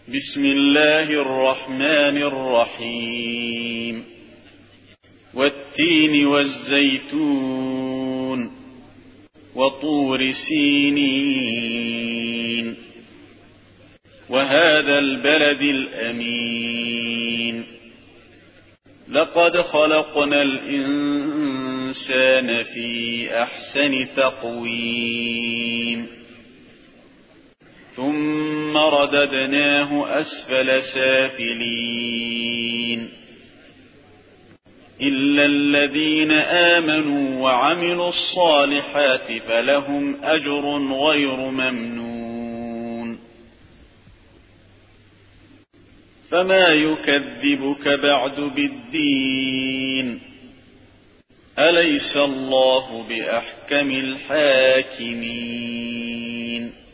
بسم الله الرحمن الرحيم والتين والزيتون وطور سينين وهذا البلد الأمين لقد خلقنا الإنسان في أحسن تقويم ثم رددناه أسفل سافلين إلا الذين آمنوا وعملوا الصالحات فلهم أجر غير ممنون فما يكذبك بعد بالدين أليس الله بأحكم الحاكمين